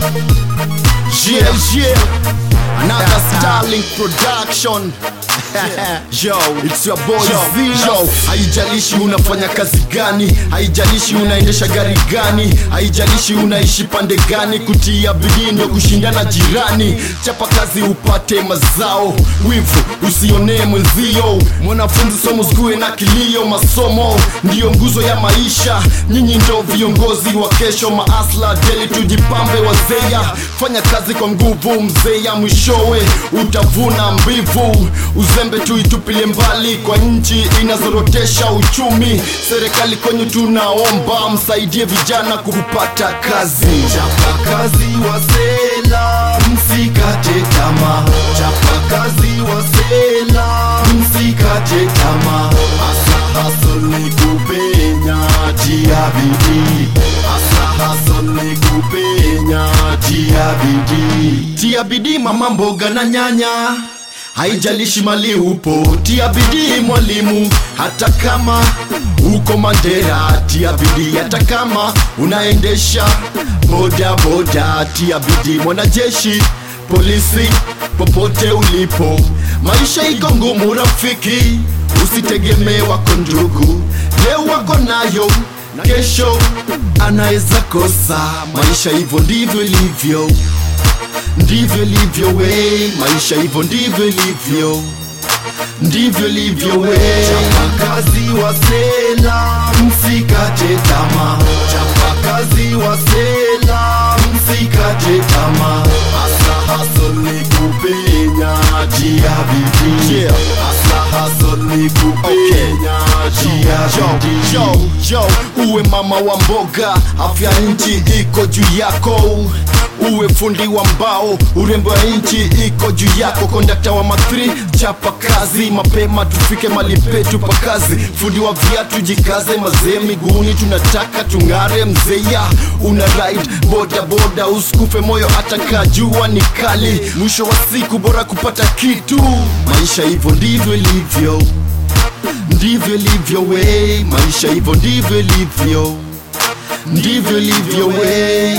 Yeah, another Starlink production. Yo, it's your boy Zilo. Haijalishi unafanya kazi gani, haijalishi unaendesha gari gani, haijalishi unaishi pande gani, kutia bidii ndio kushindana jirani. Chapa kazi upate mazao, wivu usionee mwenzio. Mwanafunzi somo zikuwe na kilio, masomo ndio nguzo ya maisha. Nyinyi ndio viongozi wa kesho, maasla deli tujipambe wazeya. Fanya kazi kwa nguvu mzeya, mwishowe utavuna mbivu. Uzembe tuitupilie mbali, kwa nchi inazorotesha uchumi. Serikali kwenye tunaomba msaidie vijana kupata kazi. Chapa kazi wasela, msikate tamaa. Chapa kazi wasela, msikate tamaa. Asa hustle ni kupenya, tia bidii. Asa hustle ni kupenya, tia bidii. Tia bidii mama mboga na nyanya, haijalishi mali upo, tia bidii mwalimu. Hata kama uko Mandera, tia bidii. Hata kama unaendesha boda boda, tia bidii. Mwanajeshi, polisi, popote ulipo, maisha iko ngumu rafiki. Usitegemee wako ndugu, leo wako nayo, kesho anaeza kosa. Maisha hivyo ndivyo ilivyo, ndivyo ilivyo we. Maisha hivyo ndivyo ilivyo, ndivyo ilivyo we. Chapa kazi wasela, msikate tamaa. Chapa kazi wasela, msikate tamaa. Asa hustle ni kupenya, tia bidii. Asa hustle ni kupenya, tia bidii. Uwe mama wa mboga, afya nchi iko juu yako. Uwe fundi wa mbao, urembo wa nchi iko juu yako. Kondakta wa mathri, chapa kazi mapema tufike mali petu pa kazi. Fundi wa viatu jikaze mazee miguuni, tunataka tungare mzeya. Una ride boda boda, usikufe moyo hata kajua ni kali. Mwisho wa siku bora kupata kitu. Maisha hivyo ndivyo ilivyo, ndivyo ilivyo we. Maisha hivyo ndivyo ilivyo, ndivyo ilivyo we.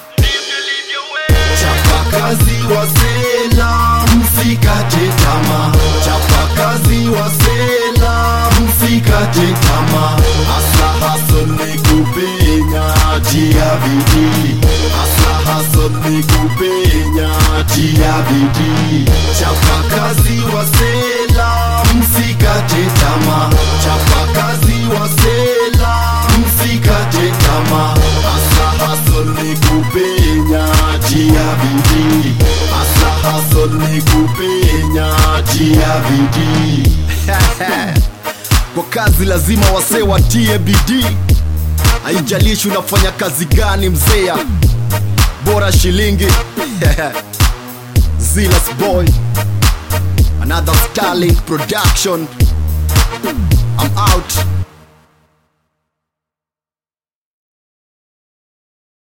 Chapa kazi wasela, msikate tamaa. Chapa kazi wasela, msikate tamaa. Asa hustle ni kupenya, tia bidii. Asa hustle ni kupenya, tia bidii. Chapa kazi wasela, msikate tamaa. Chapa kazi wasela, msikate tamaa. Asa hustle ni kupenya, tia bidii. Asa hustle ni kupenya, tia bidii. Kwa kazi lazima wasee watie bidii. Haijalishi unafanya kazi gani mzea, bora shilingi. Zilas boy, another Starlink production. I'm out.